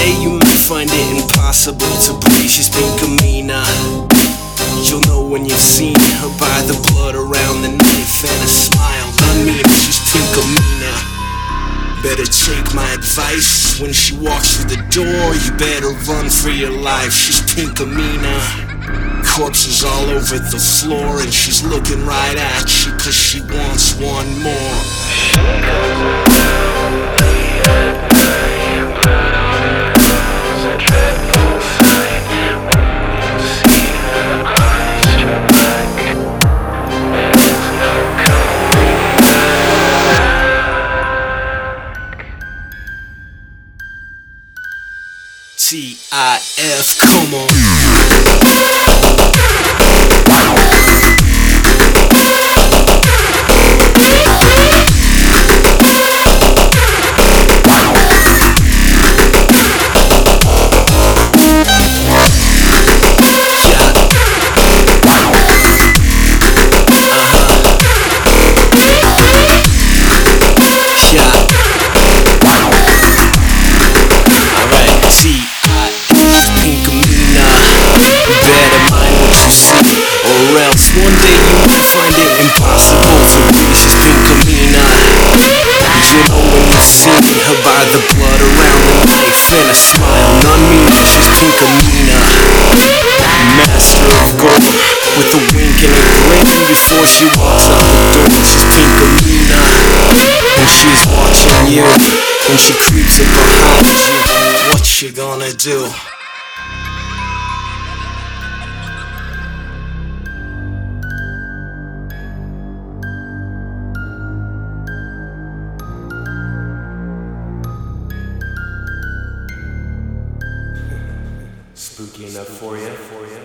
day you might find it impossible to breathe. She's Pinkamena. You'll know when you've seen her by the blood around the knife and a smile. I mean, she's Pinkamena. Better take my advice. When she walks through the door, you better run for your life. She's Pinkamena. Corpses all over the floor, and she's looking right at you, cause she wants one more. She comes around late at night, blood on her hands, a dreadful sight. When you see her eyes turn black, there's no coming back. TIF, come on. Or else one day you might find it impossible to breathe. She's Pinkamena. You know when you've seen her by the blood around the knife and a smile. None meaner, she's Pinkamena. Master of gore, with a wink and a grin before she walks out the door. She's Pinkamena. And she's watching you when she creeps up behind you. What you gonna do? Spooky enough for you?